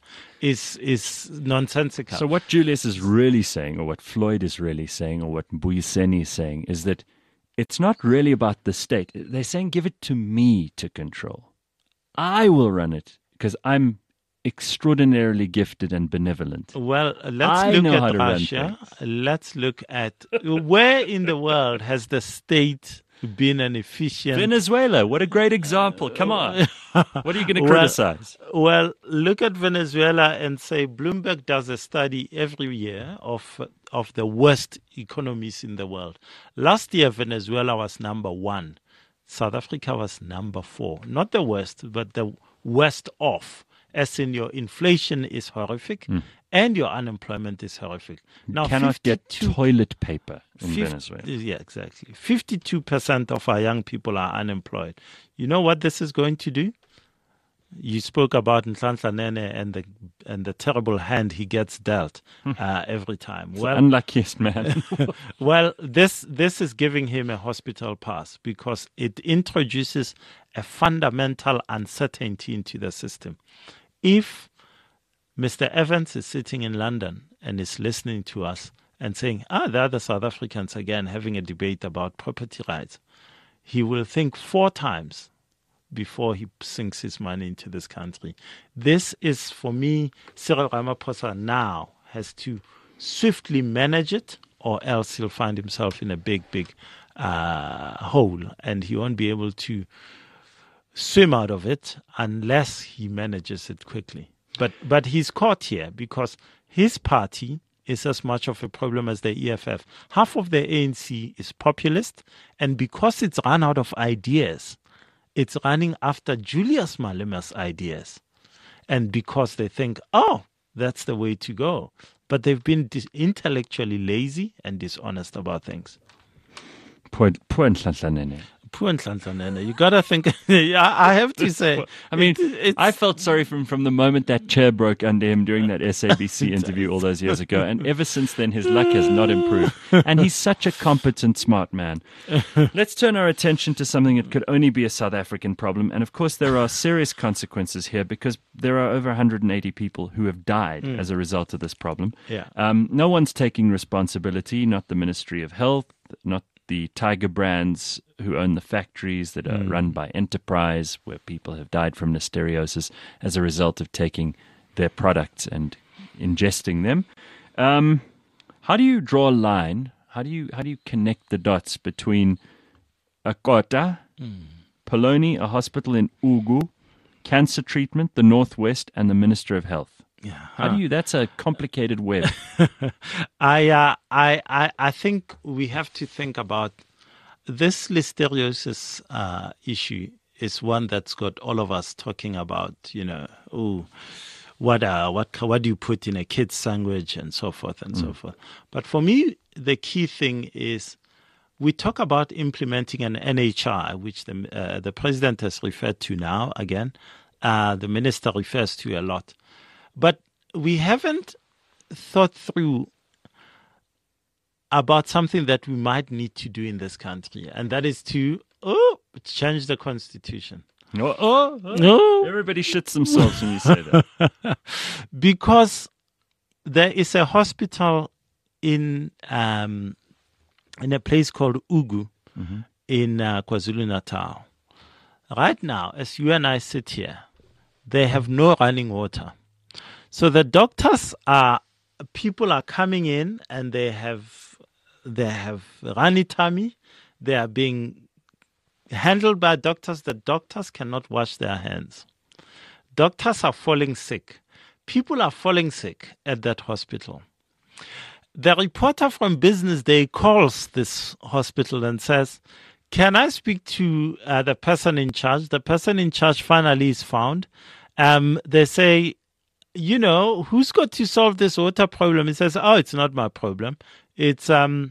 is nonsensical. So what Julius is really saying, or what Floyd is really saying, or what Mbuyiseni is saying, is that it's not really about the state. They're saying, give it to me to control. I will run it because I'm extraordinarily gifted and benevolent. Well, let's look at Russia. Let's look at where in the world has the state been an efficient... Venezuela, what a great example. Come on. What are you going to criticize? Well, look at Venezuela and say Bloomberg does a study every year of the worst economies in the world. Last year, Venezuela was number 1. South Africa was number 4. Not the worst, but the worst off. As in, your inflation is horrific and your unemployment is horrific. Now, you cannot get toilet paper in Venezuela. Yeah, exactly. 52% of our young people are unemployed. You know what this is going to do? You spoke about Nhlanhla Nene and the terrible hand he gets dealt every time. Well, unluckiest man. Well, this is giving him a hospital pass because it introduces a fundamental uncertainty into the system. If Mr. Evans is sitting in London and is listening to us and saying, there are the South Africans again having a debate about property rights, he will think 4 times before he sinks his money into this country. This is, for me, Cyril Ramaphosa now has to swiftly manage it, or else he'll find himself in a big hole, and he won't be able to swim out of it unless he manages it quickly. But he's caught here because his party is as much of a problem as the EFF. Half of the ANC is populist, and because it's run out of ideas, it's running after Julius Malema's ideas. And because they think, that's the way to go. But they've been intellectually lazy and dishonest about things. Poor Nhlanhla Nene. Poor Nhlanhla Nene. You got to think, I have to say. I mean, I felt sorry from the moment that chair broke under him during that SABC interview all those years ago. And ever since then, his luck has not improved. And he's such a competent, smart man. Let's turn our attention to something that could only be a South African problem. And of course, there are serious consequences here because there are over 180 people who have died as a result of this problem. Yeah. No one's taking responsibility, not the Ministry of Health, not the Tiger Brands who own the factories that are run by Enterprise, where people have died from listeriosis as a result of taking their products and ingesting them. How do you draw a line? How do you connect the dots between a Kota, Poloni, a hospital in Ugu, cancer treatment, the Northwest, and the Minister of Health? Yeah. How do you? That's a complicated web. I think we have to think about this listeriosis issue. Is one that's got all of us talking about, what do you put in a kid's sandwich and so forth and so forth. But for me, the key thing is we talk about implementing an NHI, which the president has referred to now again. The minister refers to a lot. But we haven't thought through about something that we might need to do in this country, and that is to change the constitution. No. Everybody shits themselves when you say that. Because there is a hospital in a place called Ugu in KwaZulu-Natal. Right now, as you and I sit here, they have no running water. So the people are coming in and they have runny tummy. They are being handled by doctors. The doctors cannot wash their hands. Doctors are falling sick. People are falling sick at that hospital. The reporter from Business Day calls this hospital and says, "Can I speak to the person in charge?" The person in charge finally is found. They say, who's got to solve this water problem? He says, "Oh, it's not my problem. It's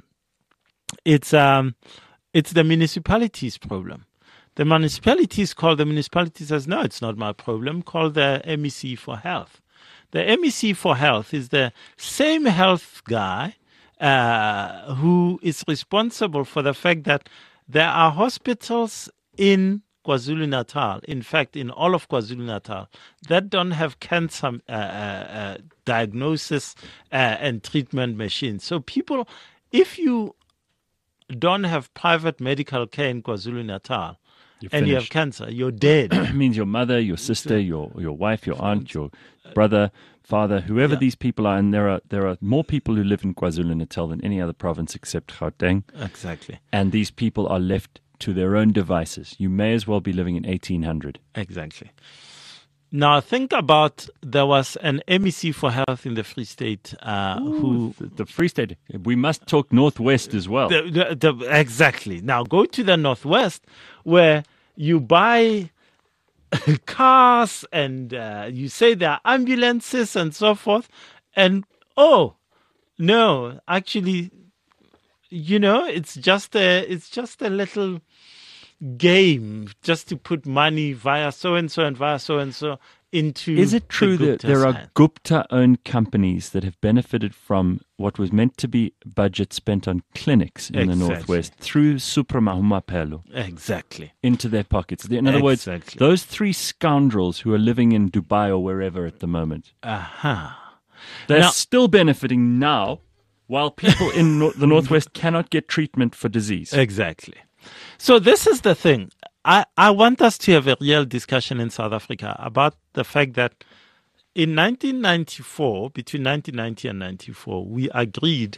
the municipality's problem." The municipality says, "No, it's not my problem. Call the MEC for Health." The MEC for Health is the same health guy who is responsible for the fact that there are hospitals in KwaZulu-Natal, in fact, in all of KwaZulu-Natal, that don't have cancer diagnosis and treatment machines. So people, if you don't have private medical care in KwaZulu-Natal and you have cancer, you're dead. It means your mother, your sister, your wife, your aunt, your brother, father, whoever these people are, and there are more people who live in KwaZulu-Natal than any other province except Gauteng. Exactly. And these people are left to their own devices. You may as well be living in 1800. Exactly. Now think about, there was an MEC for Health in the Free State the Free State. We must talk Northwest as well. Exactly. Now go to the Northwest where you buy cars and you say there are ambulances and so forth, and no, actually, it's just a little game just to put money via so and so and via so and so into. Is it true that there are Gupta-owned companies that have benefited from what was meant to be budget spent on clinics in the Northwest through Supramahumaphelo? Exactly. Into their pockets. In other words, those three scoundrels who are living in Dubai or wherever at the moment, they're still benefiting now, while people in the Northwest cannot get treatment for disease. Exactly. So this is the thing. I want us to have a real discussion in South Africa about the fact that in 1994, between 1990 and 94, we agreed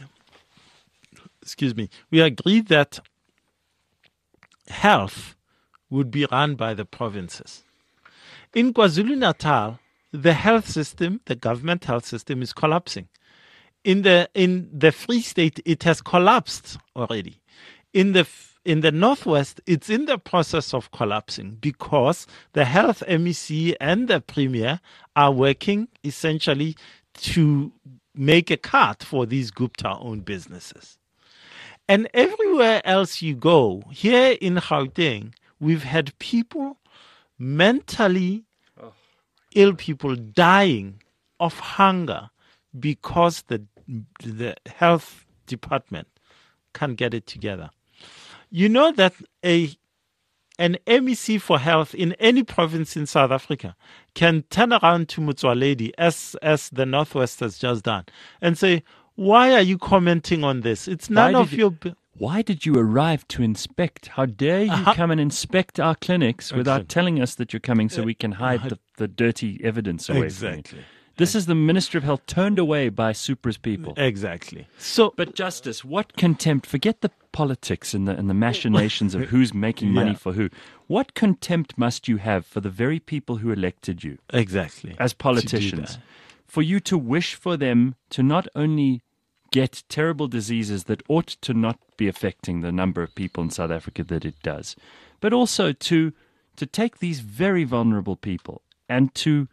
that health would be run by the provinces. In KwaZulu-Natal, the health system, the government health system, is collapsing. In the Free State, it has collapsed already. In the Northwest, it's in the process of collapsing because the health MEC and the premier are working essentially to make a cut for these Gupta-owned businesses. And everywhere else you go, here in Gauteng, we've had people, mentally ill people, dying of hunger because the health department can't get it together. You know that an MEC for Health in any province in South Africa can turn around to Motsoaledi, as the Northwest has just done, and say, "Why are you commenting on this? It's none of your..." Why did you arrive to inspect? How dare you come and inspect our clinics without telling us that you're coming so we can hide the dirty evidence away from you? This is the Ministry of Health turned away by Supra's people. Exactly. So, But Justice, what contempt, forget the politics and the machinations of who's making money for who. What contempt must you have for the very people who elected you exactly. as To do politicians? that. For you to wish for them to not only get terrible diseases that ought to not be affecting the number of people in South Africa that it does, but also to take these very vulnerable people and to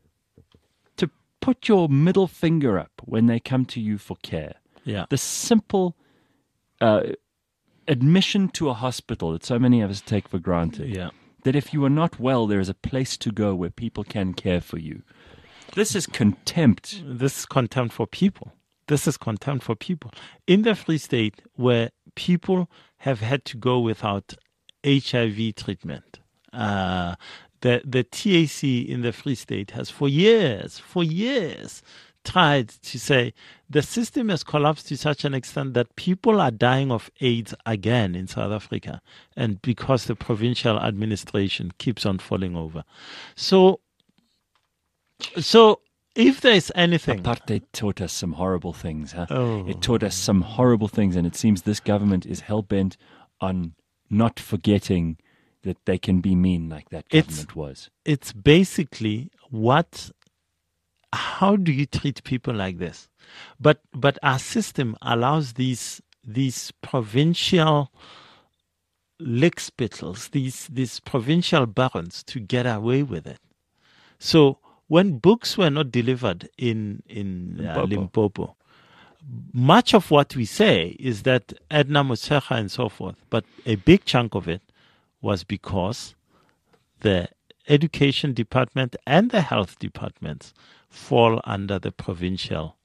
put your middle finger up when they come to you for care. Yeah. The simple admission to a hospital that so many of us take for granted. Yeah. That if you are not well, there is a place to go where people can care for you. This is contempt. This is contempt for people. This is contempt for people. In the Free State, where people have had to go without HIV treatment, the TAC in the Free State has for years tried to say the system has collapsed to such an extent that people are dying of AIDS again in South Africa, and because the provincial administration keeps on falling over. So if there's anything... Apartheid taught us some horrible things. Huh? Oh. It taught us some horrible things, and it seems this government is hell-bent on not forgetting that they can be mean like that government was. It's basically how do you treat people like this? But our system allows these provincial lickspittles, these provincial barons to get away with it. So when books were not delivered in Limpopo, much of what we say is that Edna Motshekga and so forth, but a big chunk of it was because the education department and the health departments fall under the provincial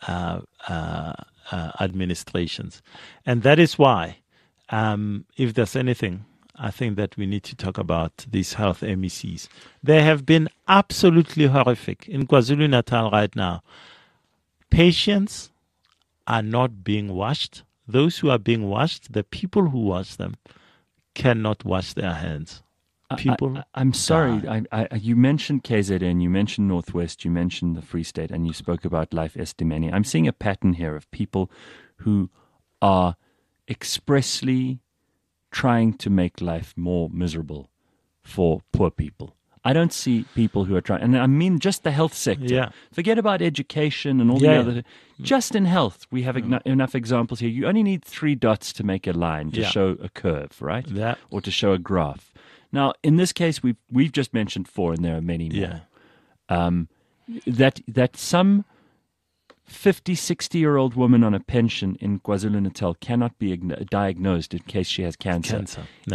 administrations. And that is why, if there's anything, I think that we need to talk about these health MECs. They have been absolutely horrific. In KwaZulu-Natal right now, patients are not being washed. Those who are being washed, the people who wash them, cannot wash their hands. I'm sorry. You mentioned KZN, you mentioned Northwest, you mentioned the Free State, and you spoke about Life Estimani. I'm seeing a pattern here of people who are expressly trying to make life more miserable for poor people. I don't see people who are trying, and I mean just the health sector. Yeah. Forget about education and all the other. Just in health, we have enough examples here. You only need 3 dots to make a line to show a curve, right? Yeah. Or to show a graph. Now, in this case, we've just mentioned 4, and there are many more. Yeah. That some 50, 60-year-old woman on a pension in KwaZulu-Natal cannot be diagnosed in case she has cancer. No.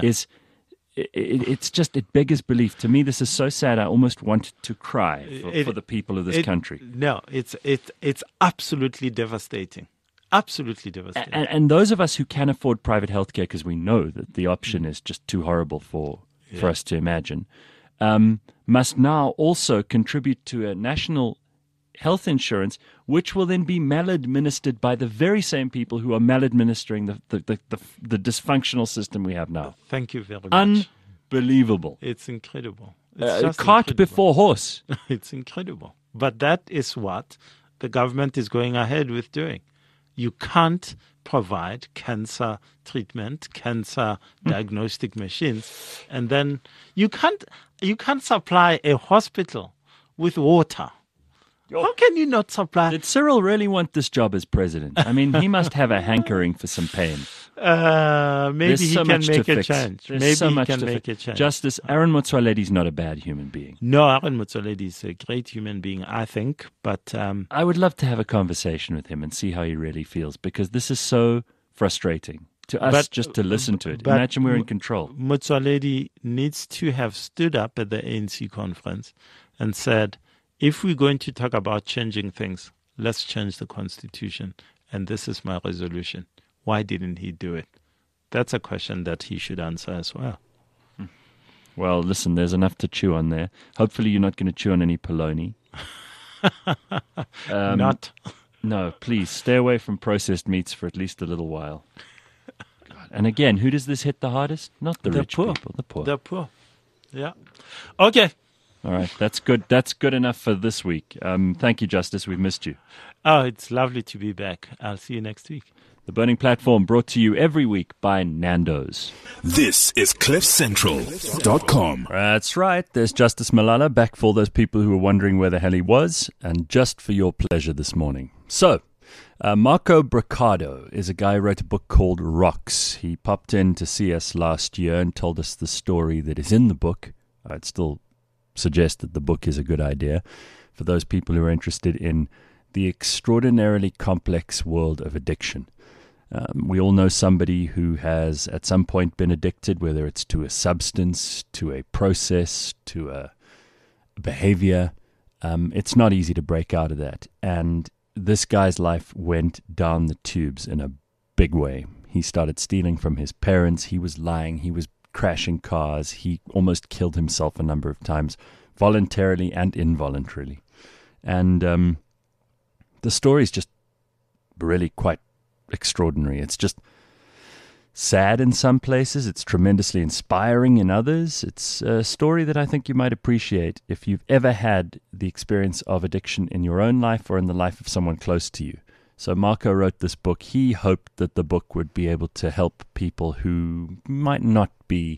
It beggars belief. To me, this is so sad. I almost want to cry for the people of this country. No, it's absolutely devastating. Absolutely devastating. And those of us who can afford private healthcare, because we know that the option is just too horrible for us to imagine, must now also contribute to a national health insurance, which will then be maladministered by the very same people who are maladministering the dysfunctional system we have now. Thank you very much. Unbelievable. It's incredible. It's just cart incredible. before horse. It's incredible. But that is what the government is going ahead with doing. You can't provide cancer treatment, cancer diagnostic machines, and then you can't supply a hospital with water. How can you not supply? Did Cyril really want this job as president? I mean, he must have a hankering for some pain. Maybe There's he so can much make to a fix. change. There's Maybe so he much can to make fix. a change. Justice Aaron Motsoaledi is not a bad human being. No, Aaron Motsoaledi is a great human being, I think. But I would love to have a conversation with him and see how he really feels, because this is so frustrating to us just to listen to it. but Imagine we're in control. Motsoaledi needs to have stood up at the ANC conference and said, if we're going to talk about changing things, let's change the constitution. And this is my resolution. Why didn't he do it? That's a question that he should answer as well. Well, listen, there's enough to chew on there. Hopefully you're not going to chew on any polony. Not. No, please stay away from processed meats for at least a little while. God. And again, who does this hit the hardest? Not the rich poor. people, the poor. The poor. Yeah. Okay. All right. That's good. That's good enough for this week. Thank you, Justice. We've missed you. Oh, it's lovely to be back. I'll see you next week. The Burning Platform brought to you every week by Nando's. This is CliffCentral.com. That's right. There's Justice Malala back for those people who were wondering where the hell he was, and just for your pleasure this morning. So, Marco Bricado is a guy who wrote a book called Rocks. He popped in to see us last year and told us the story that is in the book. I'd still suggest that the book is a good idea for those people who are interested in the extraordinarily complex world of addiction. We all know somebody who has at some point been addicted, whether it's to a substance, to a process, to a behavior. It's not easy to break out of that. And this guy's life went down the tubes in a big way. He started stealing from his parents. He was lying. He was crashing cars. He almost killed himself a number of times, voluntarily and involuntarily. And the story is just really quite extraordinary. It's just sad in some places. It's tremendously inspiring in others. It's a story that I think you might appreciate if you've ever had the experience of addiction in your own life or in the life of someone close to you. So Marco wrote this book. He hoped that the book would be able to help people who might not be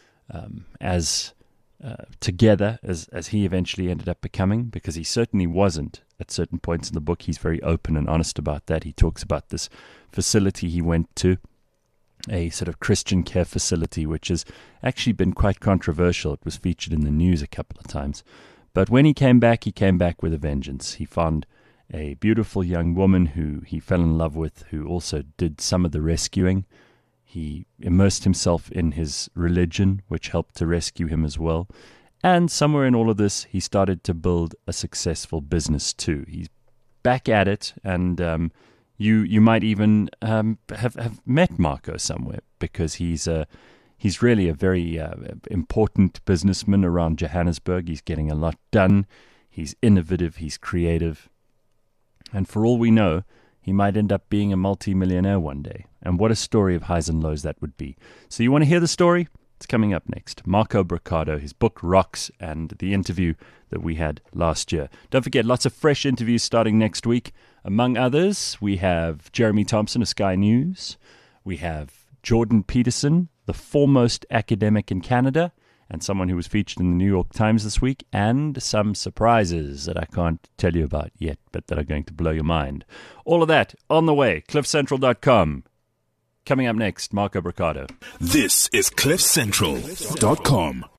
as together as he eventually ended up becoming, because he certainly wasn't at certain points in the book. He's very open and honest about that. He talks about this facility he went to, a sort of Christian care facility, which has actually been quite controversial. It was featured in the news a couple of times. But when he came back with a vengeance. He found a beautiful young woman who he fell in love with, who also did some of the rescuing. He immersed himself in his religion, which helped to rescue him as well. And somewhere in all of this, he started to build a successful business too. He's back at it, and you might even have met Marco somewhere, because he's really a very important businessman around Johannesburg. He's getting a lot done. He's innovative. He's creative. And for all we know, he might end up being a multi-millionaire one day. And what a story of highs and lows that would be. So you want to hear the story? It's coming up next. Marco Bricado, his book Rocks, and the interview that we had last year. Don't forget, lots of fresh interviews starting next week. Among others, we have Jeremy Thompson of Sky News. We have Jordan Peterson, the foremost academic in Canada, and someone who was featured in the New York Times this week, and some surprises that I can't tell you about yet, but that are going to blow your mind. All of that on the way. CliffCentral.com. Coming up next, Marco Bricado. This is CliffCentral.com.